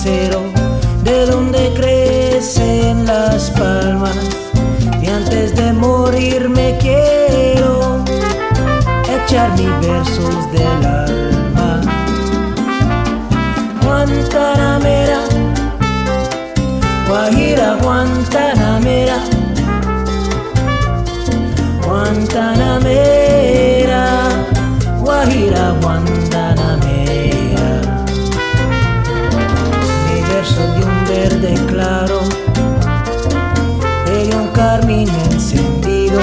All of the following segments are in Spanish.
aguacero, de donde crecen las palmas. Y antes de morir me quiero echar mis versos del alma. Guantanamera, Guajira Guantanamera, Guantanamera, Guajira Guantanamera. Mi verso de un verde claro, de un carmín encendido.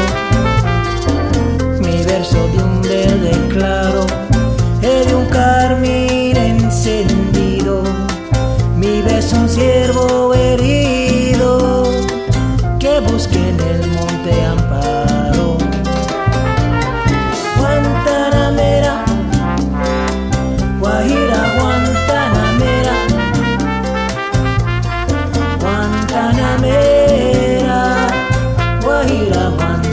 Mi verso de un verde claro, de un carmín encendido. Mi beso un ciervo herido que busque en el monte amparo. Guantanamera, Guajira Guantanamera, Guantanamera, Guajira Guantanamera.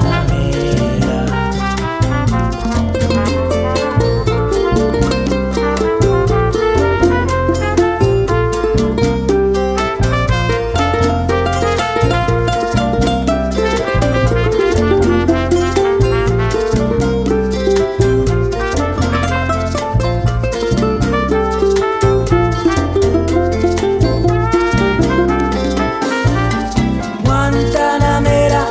Guantanamera,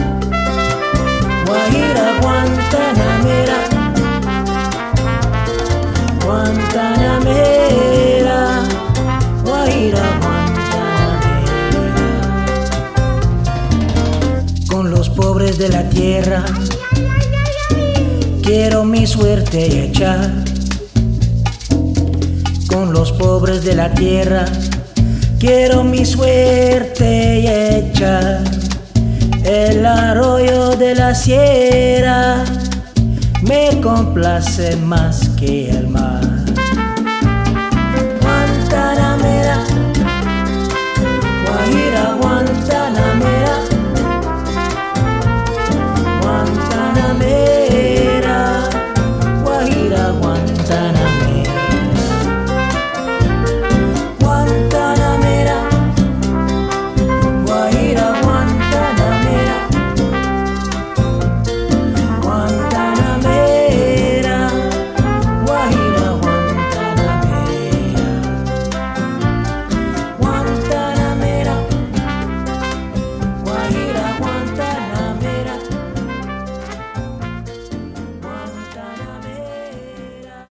Guajira Guantanamera, Guantanamera, Guajira Guantanamera. Con los pobres de la tierra quiero mi suerte echar. Con los pobres de la tierra quiero mi suerte echar. El arroyo de la sierra me complace más que el mar.